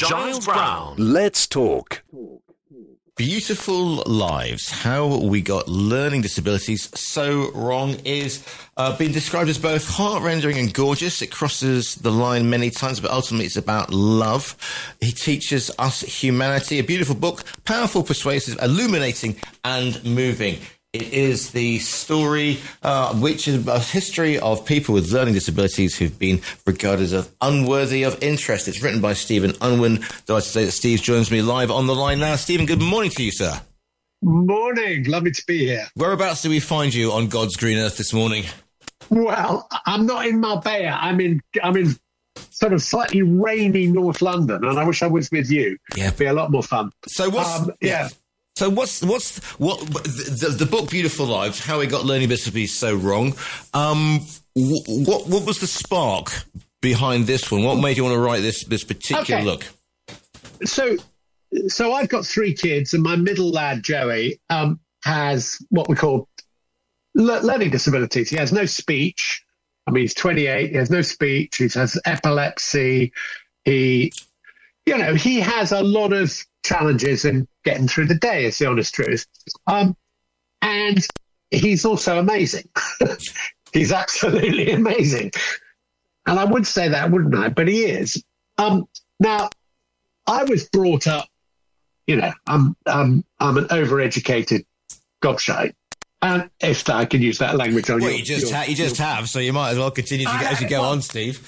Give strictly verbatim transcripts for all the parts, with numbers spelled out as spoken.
Giles Brown. Let's talk. Beautiful Lives, How We Got Learning Disabilities So Wrong is uh, being described as both heart-rending and gorgeous. It crosses the line many times, but ultimately it's about love. He teaches us humanity, a beautiful book, powerful, persuasive, illuminating and moving. It is the story, uh, which is a history of people with learning disabilities who've been regarded as unworthy of interest. It's written by Stephen Unwin. Delighted to say that Steve joins me live on the line now. Stephen, good morning to you, sir. Morning. Lovely to be here. Whereabouts do we find you on God's green earth this morning? Well, I'm not in Marbella. I'm in, I'm in sort of slightly rainy North London, and I wish I was with you. Yeah. It'd be a lot more fun. So what's... Um, yeah. So what's what's what the, the book Beautiful Lives, How We Got Learning Disabilities So Wrong? Um, what what was the spark behind this one? What made you want to write this this particular okay. look? So, so I've got three kids, and my middle lad Joey um, has what we call le- learning disabilities. He has no speech. I mean, he's twenty-eight. He has no speech. He has epilepsy. He, you know, he has a lot of challenges in getting through the day, is the honest truth. Um, and he's also amazing. He's absolutely amazing. And I would say that, wouldn't I? But he is. Um, now, I was brought up, you know, I'm, I'm, I'm an overeducated gobshite. And if I can use that language on well, you. you just, your, ha- you just have, so you might as well continue to I, go, as you go on, Steve.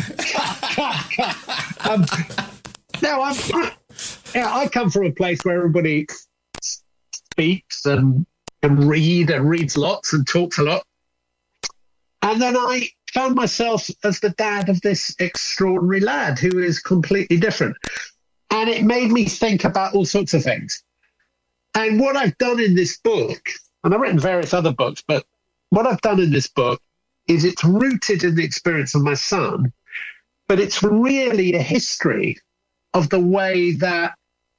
um, now, I'm... Yeah, I come from a place where everybody speaks and can read and reads lots and talks a lot. And then I found myself as the dad of this extraordinary lad who is completely different. And it made me think about all sorts of things. And what I've done in this book, and I've written various other books, but what I've done in this book is it's rooted in the experience of my son, but it's really a history of the way that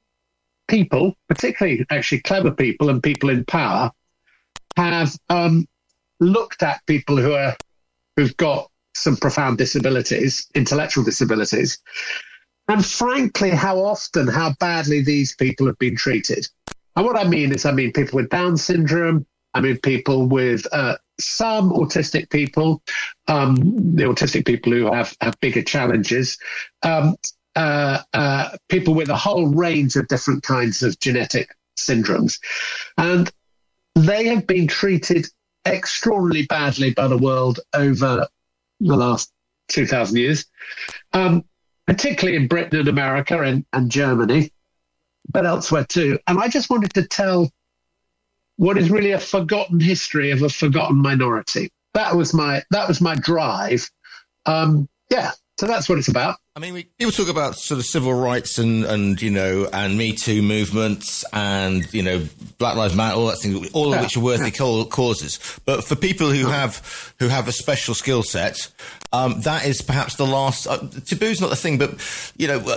people, particularly actually clever people and people in power, have um, looked at people who are who've got some profound disabilities, intellectual disabilities, and frankly, how often, how badly these people have been treated. And what I mean is, I mean people with Down syndrome. I mean people with uh, some autistic people, um, the autistic people who have, have bigger challenges. Um, Uh, uh, people with a whole range of different kinds of genetic syndromes. And they have been treated extraordinarily badly by the world over the last two thousand years, um, particularly in Britain and America and, and Germany, but elsewhere too. And I just wanted to tell what is really a forgotten history of a forgotten minority. That was my, that was my drive. Um, yeah, so that's what it's about. I mean, we, people talk about sort of civil rights and, and, you know, and Me Too movements and, you know, Black Lives Matter, all that thing, all of yeah. which are worthy yeah. causes. But for people who have, who have a special skill set, um, that is perhaps the last, uh, taboo's not the thing, but, you know,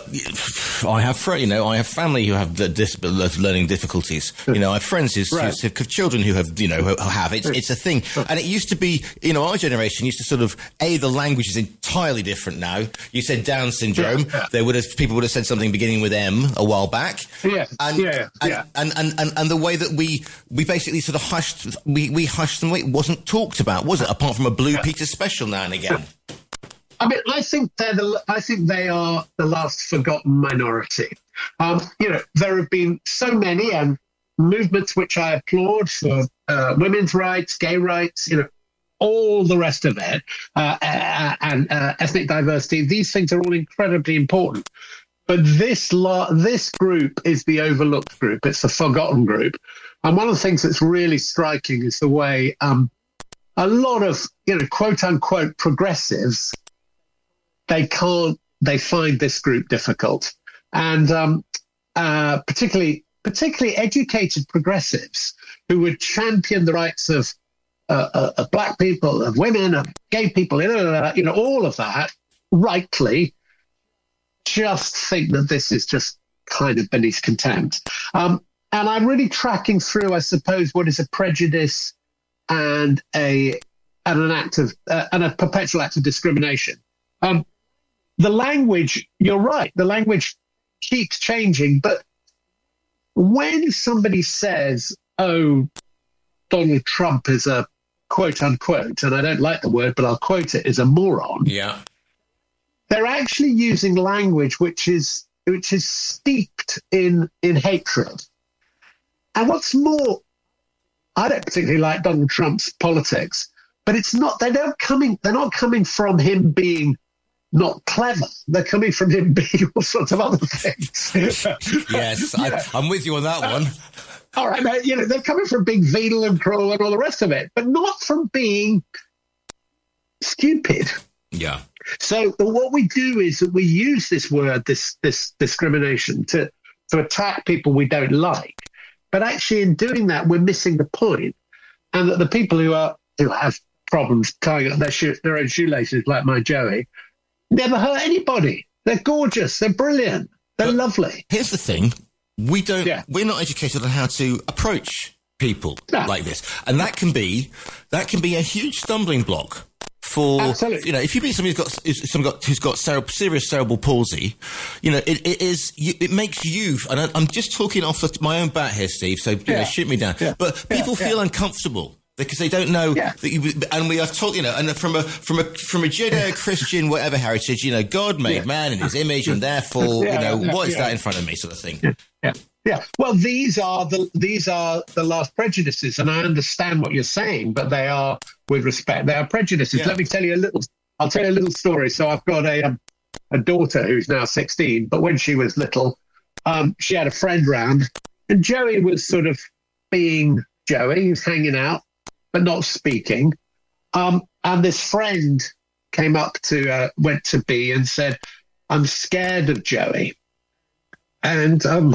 I have, fr- you know, I have family who have the dis- learning difficulties. You know, I have friends who's, right. who's, have children who have, you know, who have, it's, it's a thing. And it used to be, you know, our generation used to sort of, A, the language is entirely different now. You said Down syndrome. Yeah. There would have people would have said something beginning with M a while back. Yeah, and, yeah, and, yeah. And, and, and, and the way that we we basically sort of hushed we, we hushed them. It wasn't talked about, was it? Apart from a Blue yeah. Peter special now and again. I mean, I think they're the. I think they are the last forgotten minority. Um, you know, there have been so many and movements which I applaud for uh, women's rights, gay rights. You know. All the rest of it, uh, uh, and uh, ethnic diversity, these things are all incredibly important. But this la- this group is the overlooked group. It's the forgotten group. And one of the things that's really striking is the way um, a lot of, you know, quote unquote progressives, they can't, they find this group difficult. And um, uh, particularly, particularly educated progressives who would champion the rights of Uh, uh, of black people, of women, of gay people, you know, all of that, rightly, just think that this is just kind of beneath contempt. Um, and I'm really tracking through, I suppose, what is a prejudice and a and an act of uh, and a perpetual act of discrimination. Um, the language, you're right. The language keeps changing. But when somebody says, oh, Donald Trump is a quote unquote, and I don't like the word, but I'll quote it, is a moron. Yeah. They're actually using language which is which is steeped in in hatred. And what's more, I don't particularly like Donald Trump's politics, but it's not they don't coming they're not coming from him being not clever. They're coming from him being all sorts of other things. Yes, I, I'm with you on that one. All right, man, you know, they're coming from being venal and cruel and all the rest of it, but not from being stupid. Yeah. So what we do is that we use this word, this this discrimination, to to attack people we don't like. But actually, in doing that, we're missing the point, and that the people who are who have problems tying up their shoe, their own shoelaces, like my Joey, never hurt anybody. They're gorgeous. They're brilliant. They're but lovely. Here's the thing: we don't. Yeah. We're not educated on how to approach people No. like this, and that can be that can be a huge stumbling block. For Absolutely. You know, if you meet somebody who's got who's somebody got, who's got cere- serious cerebral palsy, you know, it, it is you, it makes you. And I, I'm just talking off the, my own bat here, Steve. So you Yeah. know, shoot me down. Yeah. But Yeah. people Yeah. feel uncomfortable because they don't know Yeah. that you. And we are told, you know, and from a from a from a Judeo-Christian whatever heritage, you know, God made Yeah. man in His image, and therefore, Yeah, you know, yeah, what is yeah. that in front of me, sort of thing. Yeah, yeah. Well, these are the these are the last prejudices, and I understand what you're saying, but they are, with respect, they are prejudices. Yeah. Let me tell you a little. I'll tell you a little story. So I've got a um, a daughter who's now sixteen, but when she was little, um, she had a friend round, and Joey was sort of being Joey. He was hanging out, but not speaking. Um, and this friend came up to uh, went to B and said, "I'm scared of Joey." And um,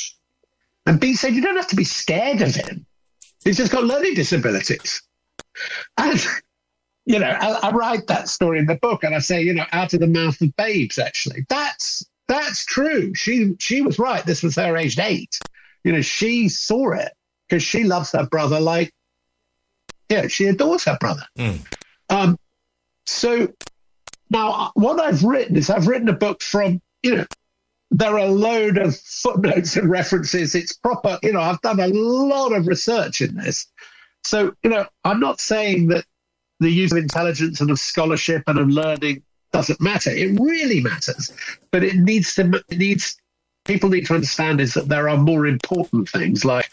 and B said, "You don't have to be scared of him. He's just got learning disabilities." And, you know, I, I write that story in the book, and I say, you know, out of the mouth of babes, actually. That's that's true. She she was right. This was her aged eight. You know, she saw it because she loves her brother like, yeah, she adores her brother. Mm. Um, so now what I've written is I've written a book from, you know, there are a load of footnotes and references. It's proper, you know, I've done a lot of research in this. So, you know, I'm not saying that the use of intelligence and of scholarship and of learning doesn't matter. It really matters. But it needs to, it needs, people need to understand is that there are more important things like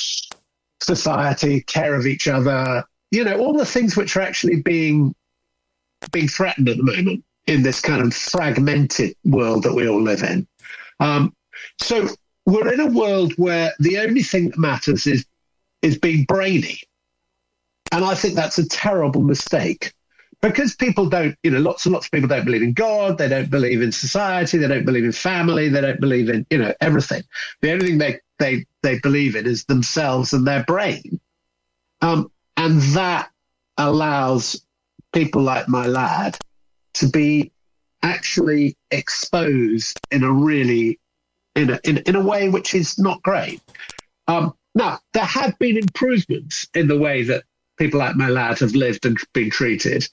society, care of each other, you know, all the things which are actually being, being threatened at the moment in this kind of fragmented world that we all live in. Um, so we're in a world where the only thing that matters is is being brainy. And I think that's a terrible mistake because people don't, you know, lots and lots of people don't believe in God. They don't believe in society. They don't believe in family. They don't believe in, you know, everything. The only thing they, they, they believe in is themselves and their brain. Um, and that allows people like my lad to be actually exposed in a really, in a, in, in a way which is not great. Um, now, there have been improvements in the way that people like my lad have lived and been treated,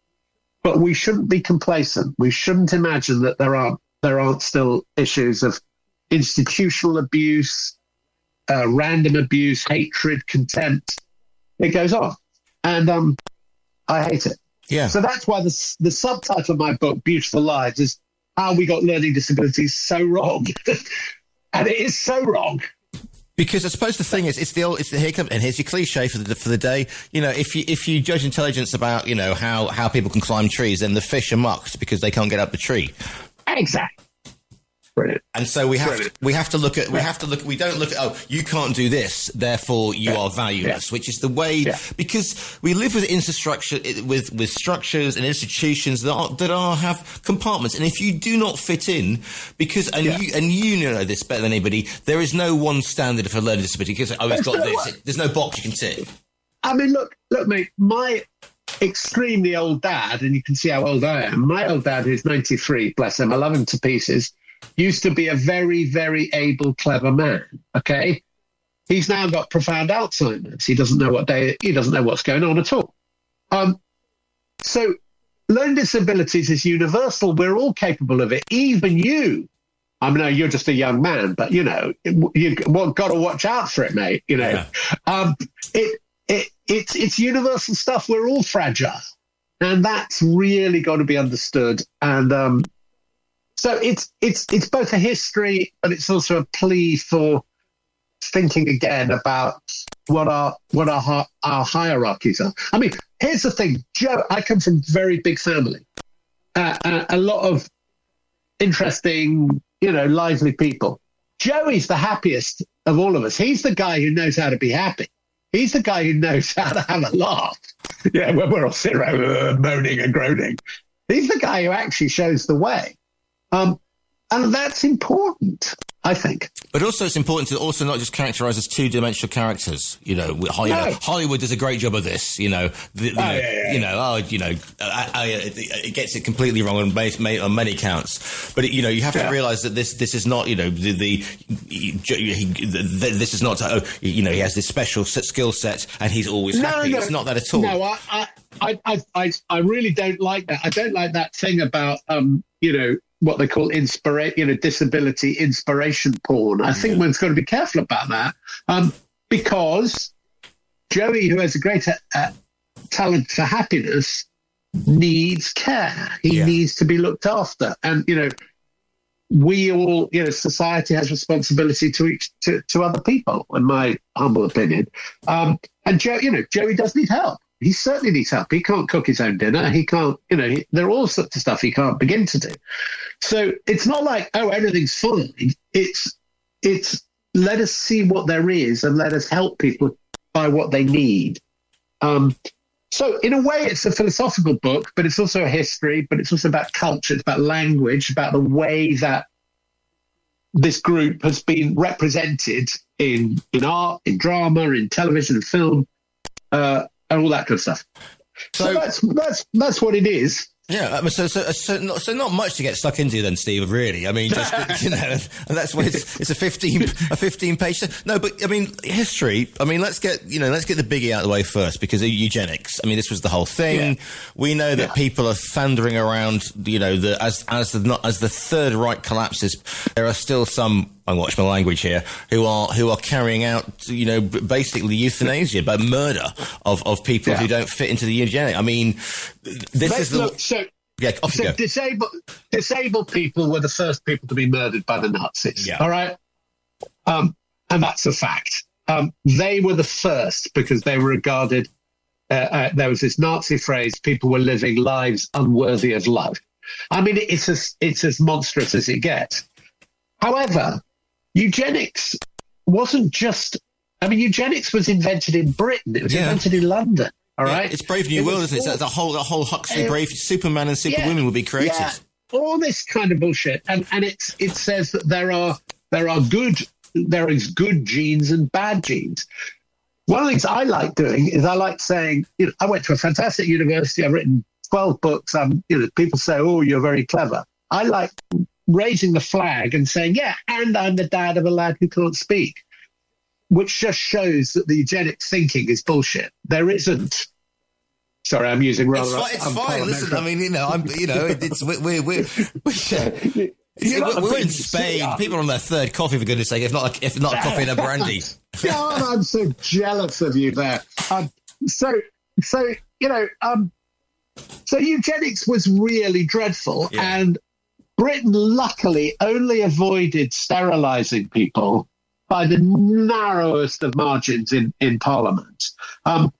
but we shouldn't be complacent. We shouldn't imagine that there aren't, there aren't still issues of institutional abuse, uh, random abuse, hatred, contempt. It goes on. And um, I hate it. Yeah. So that's why the, the subtitle of my book, Beautiful Lives, is How We Got Learning Disabilities So Wrong. And it is so wrong. Because I suppose the thing is, it's the old, it's the here comes, and here's your cliche for the for the day. You know, if you if you judge intelligence about, you know, how how people can climb trees, then the fish are mocked because they can't get up the tree. Exactly. Brilliant. And so we have Brilliant. to, we have to look at we have to look we don't look at oh you can't do this therefore you Yeah. are valueless, Yeah. which is the way Yeah. because we live with infrastructure with with structures and institutions that are, that are have compartments, and if you do not fit in because and Yeah. you and you know this better than anybody, there is no one standard for learning disability because oh it's There's got no this, one. there's no box you can tick. I mean, look, look, mate, my extremely old dad, and you can see how old I am, my old dad, who's ninety-three, bless him, I love him to pieces, used to be a very, very able, clever man, okay? He's now got profound Alzheimer's. He doesn't know what day, he doesn't know what's going on at all. Um, so learning disabilities is universal. We're all capable of it. Even you, I know you're just a young man, but you know, you've got to watch out for it, mate. You know, yeah. um, it, it, it's, it's universal stuff. We're all fragile, and that's really got to be understood. And um, so it's, it's, it's both a history, but it's also a plea for thinking again about what our, what our, our hierarchies are. I mean, here's the thing, Joe, I come from a very big family, uh, a, a lot of interesting, you know, lively people. Joey's the happiest of all of us. He's the guy who knows how to be happy. He's the guy who knows how to have a laugh. Yeah, when we're all sitting around uh, moaning and groaning. He's the guy who actually shows the way. Um, and that's important, I think. But also it's important to also not just characterize as two-dimensional characters. You know, you no. know, Hollywood does a great job of this. You know, the, you, oh, know yeah, yeah. you know, oh, you know, I, I, it gets it completely wrong on, many, on many counts. But it, you know, you have yeah. to realize that this this is not, you know, the, the, he, the this is not, oh, you know, he has this special skill set and he's always no, happy. No, it's not that at all. No, I, I, I, I, I really don't like that. I don't like that thing about, um, you know, what they call inspira- you know, disability inspiration porn. I think yeah. one's got to be careful about that, um, because Joey, who has a great uh, talent for happiness, needs care. He yeah. needs to be looked after. And, you know, we all, you know, society has responsibility to each, to, to other people, in my humble opinion. Um, and, Joe, you know, Joey does need help. He certainly needs help. He can't cook his own dinner. He can't, you know, he, there are all sorts of stuff he can't begin to do. So it's not like, oh, everything's fine. It's, it's let us see what there is and let us help people by what they need. Um, so in a way, it's a philosophical book, but it's also a history, but it's also about culture, it's about language, about the way that this group has been represented in, in art, in drama, in television and film, uh, and all that kind of stuff. So, so that's that's that's what it is. Yeah, so so so not, so not much to get stuck into then, Steve. Really, I mean, just you know, and that's why it's it's a fifteen a fifteen page. No, but I mean, history. I mean, let's get you know, let's get the biggie out of the way first, because of eugenics. I mean, this was the whole thing. Yeah. We know that yeah. people are thundering around. You know, the as as the not as the Third Reich collapses, there are still some. I watch my language here. Who are who are carrying out, you know, basically euthanasia, but murder of, of people yeah. who don't fit into the eugenic. I mean, this Let's is the look, so, yeah. Off so you go. disabled disabled people were the first people to be murdered by the Nazis. Yeah. All right, um, and that's a fact. Um, they were the first because they were regarded. Uh, uh, there was this Nazi phrase: "People were living lives unworthy of love." I mean, it's as it's as monstrous as it gets. However, eugenics wasn't just, I mean, eugenics was invented in Britain. It was yeah. invented in London, all yeah, right? It's Brave New it World, isn't it? All, the whole the whole Huxley uh, Brave Superman and Superwomen yeah, will be created. Yeah, all this kind of bullshit. And and it's it says that there are there are good there is good genes and bad genes. One of the things I like doing is I like saying, you know, I went to a fantastic university, I've written twelve books, um, you know, people say, oh, you're very clever. I like raising the flag and saying, yeah, and I'm the dad of a lad who can't speak, which just shows that the eugenics thinking is bullshit. There isn't. Sorry, I'm using rather. It's fine. It's fine. Listen, I mean, you know, I'm, you know, it's we're we're we're, we're, we're, we're in Spain. People are on their third coffee, for goodness' sake. If not, if not a coffee and a brandy. God, I'm so jealous of you there. Um, so, so you know, um, so eugenics was really dreadful, yeah. and Britain luckily only avoided sterilising people by the narrowest of margins in, in Parliament. Um,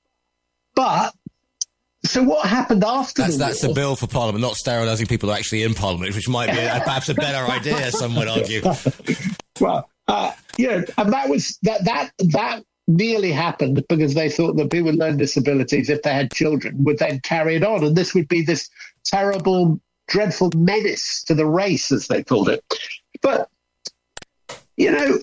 but, so what happened after that's, the That's war? the bill for Parliament, not sterilising people who are actually in Parliament, which might be a, perhaps a better idea, some would argue. Well, uh, yeah, and that was, that, that, that nearly happened because they thought that people with learning disabilities, if they had children, would then carry it on. And this would be this terrible, dreadful menace to the race, as they called it. But, you know,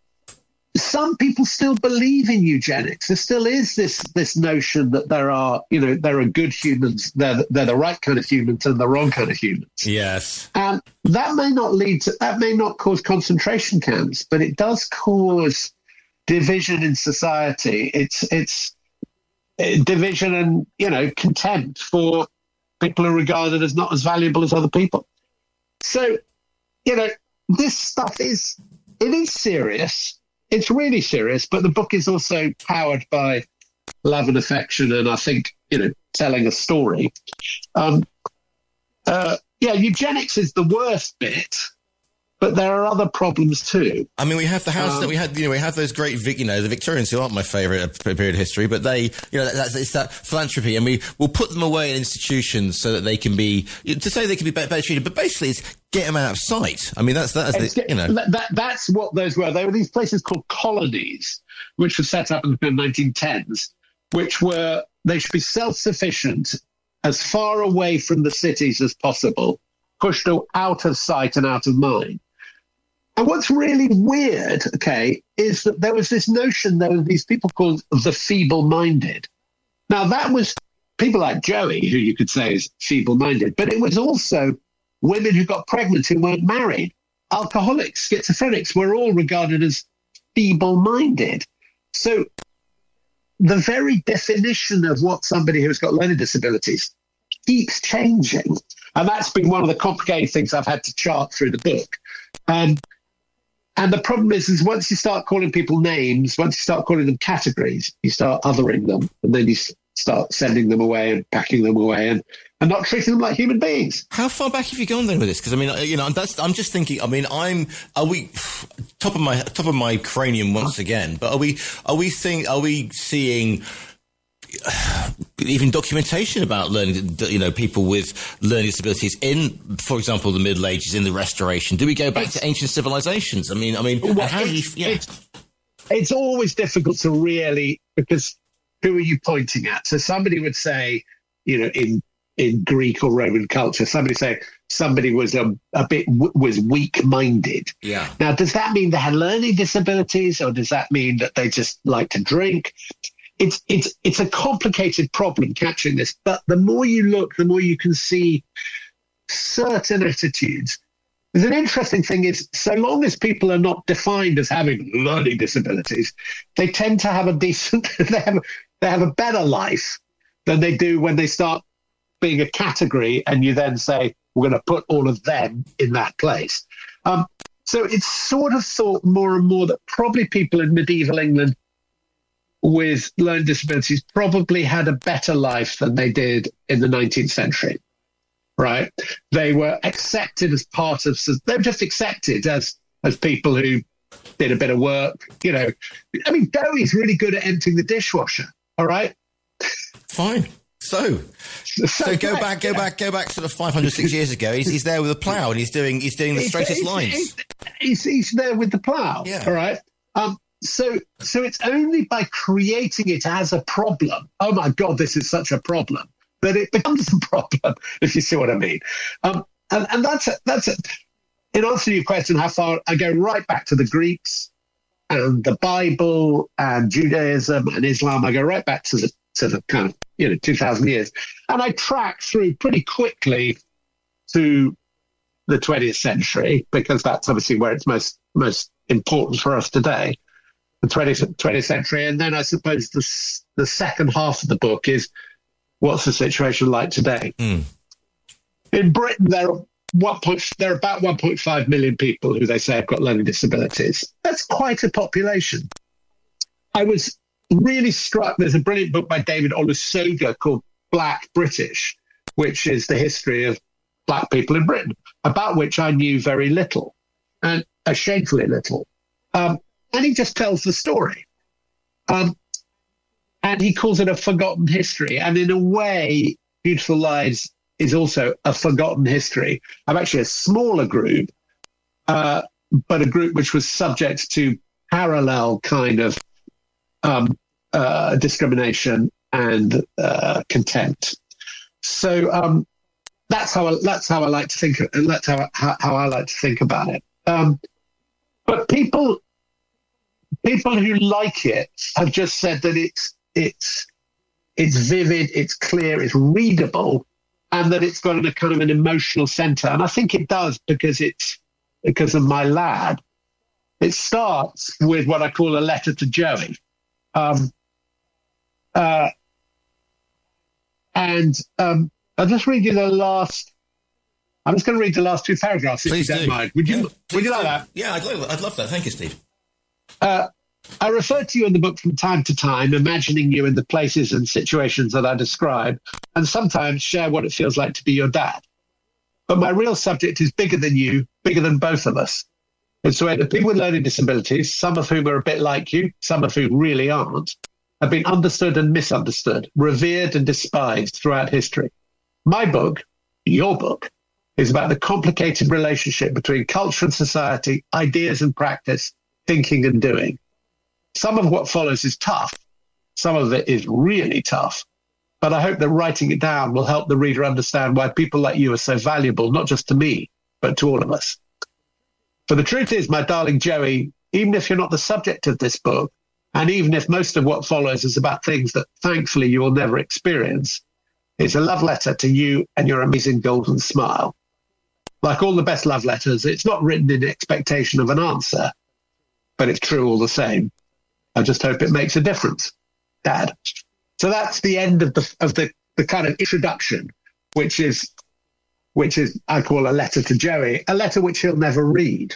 some people still believe in eugenics. There still is this this notion that there are, you know, there are good humans, they're, they're the right kind of humans and the wrong kind of humans. Yes. And that may not lead to, that may not cause concentration camps, but it does cause division in society. It's, it's division and, you know, contempt for people are regarded as not as valuable as other people. So, you know, this stuff is, it is serious. It's really serious, but the book is also powered by love and affection, and I think, you know, telling a story. Um, uh, yeah, eugenics is the worst bit, but there are other problems too. I mean, we have the house um, that we had, you know, we have those great, Vic, you know, the Victorians who aren't my favourite period of history, but they, you know, that's, it's that philanthropy, and we will put them away in institutions so that they can be, to say they can be better, better treated, but basically it's get them out of sight. I mean, that's, that's the, you know. That, that's what those were. They were these places called colonies, which were set up in the nineteen tens, which were, they should be self-sufficient, as far away from the cities as possible, pushed out of sight and out of mind. And what's really weird, okay, is that there was this notion, there were these people called the feeble-minded. Now, that was people like Joey, who you could say is feeble-minded, but it was also women who got pregnant who weren't married. Alcoholics, schizophrenics were all regarded as feeble-minded. So the very definition of what somebody who's got learning disabilities keeps changing. And that's been one of the complicated things I've had to chart through the book. Um, And the problem is, is once you start calling people names, once you start calling them categories, you start othering them, and then you start sending them away and packing them away and, and not treating them like human beings. How far back have you gone then with this? Because I mean, you know, that's, I'm just thinking. I mean, I'm are we top of my top of my cranium once again? But are we are we seeing are we seeing even documentation about learning, you know, people with learning disabilities in, for example, the Middle Ages, in the Restoration? Do we go back it's, to ancient civilizations? I mean, I mean, well, how do you? Yeah. It's, it's always difficult to really, because who are you pointing at? So somebody would say, you know, in in Greek or Roman culture, somebody say somebody was a, a bit was weak-minded. Yeah. Now, does that mean they had learning disabilities, or does that mean that they just like to drink? It's it's it's a complicated problem catching this, but the more you look, the more you can see certain attitudes. There's an interesting thing is, so long as people are not defined as having learning disabilities, they tend to have a decent, they have they have a better life than they do when they start being a category, and you then say we're going to put all of them in that place. Um, so it's sort of thought more and more that probably people in medieval England with learning disabilities probably had a better life than they did in the nineteenth century, right? They were accepted as part of, they were just accepted as as people who did a bit of work, you know. I mean, Dewey's really good at emptying the dishwasher, all right? Fine. So, so, so go right, back, go yeah. back, go back sort of five hundred, six years ago. He's, he's there with a plough, and he's doing he's doing the He's- straightest he's- lines. He's, he's, he's there with the plough, Yeah. all right? Um, So, so it's only by creating it as a problem. Oh my God, this is such a problem, that it becomes a problem. If you see what I mean. Um, and, and that's it. That's it. In answer to your question, how far, I go right back to the Greeks and the Bible and Judaism and Islam. I go right back to the to the kind of, you know, two thousand years, and I track through pretty quickly to the twentieth century, because that's obviously where it's most most important for us today. The twentieth, twentieth century, and then I suppose the the second half of the book is what's the situation like today. Mm. In Britain, there are one point, there are about one point five million people who they say have got learning disabilities. That's quite a population. I was really struck. There's a brilliant book by David Olusoga called Black British, which is the history of black people in Britain, about which I knew very little, and uh, shamefully little. Um, And he just tells the story. Um, and he calls it a forgotten history. And in a way, Beautiful Lies is also a forgotten history of actually a smaller group, uh, but a group which was subject to parallel kind of um, uh, discrimination and uh, contempt. So um, that's how I, that's how I like to think. And that's how, how how I like to think about it. Um, but people. People who like it have just said that it's it's it's vivid, it's clear, it's readable, and that it's got a kind of an emotional centre. And I think it does because it's because of my lad. It starts with what I call a letter to Joey, um, uh, and um, I'll just read you the last I'm just going to read the last two paragraphs, Please if you do. don't mind. Would you, Yeah, would you please like do. that? Yeah, I'd love, I'd love that. Thank you, Steve. Uh, I refer to you in the book from time to time, imagining you in the places and situations that I describe, and sometimes share what it feels like to be your dad. But my real subject is bigger than you, bigger than both of us. It's where the people with learning disabilities, some of whom are a bit like you, some of whom really aren't, have been understood and misunderstood, revered and despised throughout history. My book, your book, is about the complicated relationship between culture and society, ideas and practice, thinking and doing. Some of what follows is tough. Some of it is really tough. But I hope that writing it down will help the reader understand why people like you are so valuable, not just to me, but to all of us. For the truth is, my darling Joey, even if you're not the subject of this book, and even if most of what follows is about things that thankfully you will never experience, it's a love letter to you and your amazing golden smile. Like all the best love letters, it's not written in expectation of an answer, but it's true all the same. I just hope it makes a difference, Dad. So that's the end of the of the, the kind of introduction, which is which is I call a letter to Joey, a letter which he'll never read.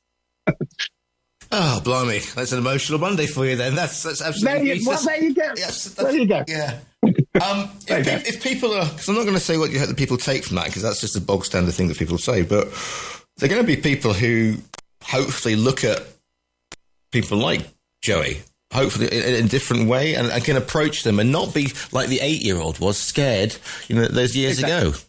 Oh, blimey. That's an emotional Monday for you then. That's that's absolutely... There you, well, there you go. Yes, there you go. Yeah. Um, if, pe- if people are... Because I'm not going to say what you, the people take from that, because that's just a bog standard thing that people say, but they're going to be people who hopefully look at people like Joey, hopefully in a different way, and, and can approach them and not be like the eight-year-old was, scared, you know, those years exactly. ago.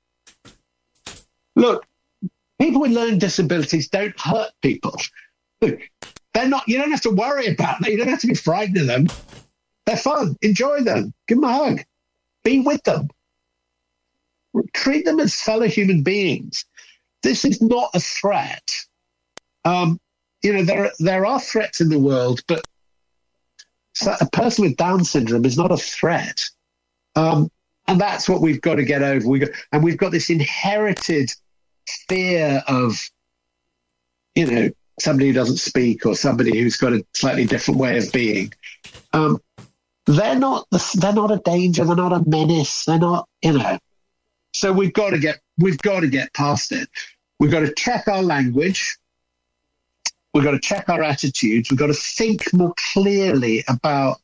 Look, people with learning disabilities don't hurt people. Look, they're not, you don't have to worry about them. You don't have to be frightened of them. They're fun. Enjoy them. Give them a hug. Be with them. Treat them as fellow human beings. This is not a threat. Um, you know, there, there are threats in the world, but a person with Down syndrome is not a threat. Um, and that's what we've got to get over. We got, and we've got this inherited fear of, you know, somebody who doesn't speak or somebody who's got a slightly different way of being. Um, they're not, they're not a danger. They're not a menace. They're not, you know. So we've got to get, we've got to get past it. We've got to check our language. We've got to check our attitudes. We've got to think more clearly about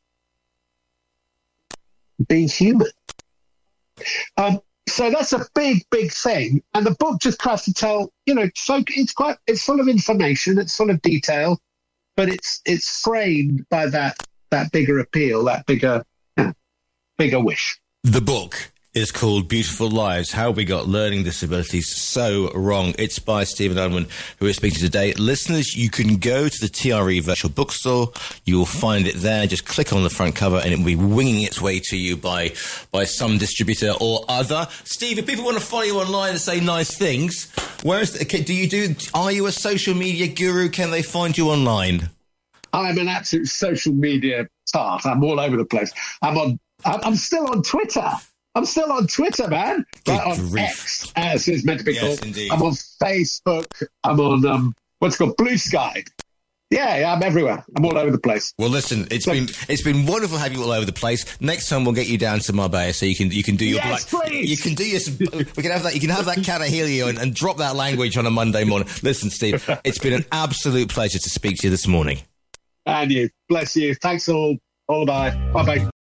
being human. Um, so that's a big, big thing. And the book just tries to tell, you know, so it's quite, it's full of information, it's full of detail, but it's it's framed by that that bigger appeal, that bigger, you know, bigger wish. The book is called Beautiful Lives, How We Got Learning Disabilities So Wrong. It's by Stephen Unwin, who is speaking today. Listeners, you can go to the T R E Virtual Bookstore. You will find it there. Just click on the front cover and it will be winging its way to you by, by some distributor or other. Steve, if people want to follow you online and say nice things, where is the, do you do, are you a social media guru? Can they find you online? I'm an absolute social media tart. I'm all over the place. I'm on, I'm still on Twitter. I'm still on Twitter, man. Right, on X, as it's meant to be yes, called. Indeed. I'm on Facebook. I'm on um, what's it called Blue Sky. Yeah, yeah, I'm everywhere. I'm all over the place. Well, listen, it's so, been it's been wonderful having you all over the place. Next time we'll get you down to Marbella so you can you can do your yes, black. Please. You can do your. We can have that. You can have that cat of Helio and, and drop that language on a Monday morning. Listen, Steve, it's been an absolute pleasure to speak to you this morning. And you, bless you. Thanks all. All bye. Bye bye.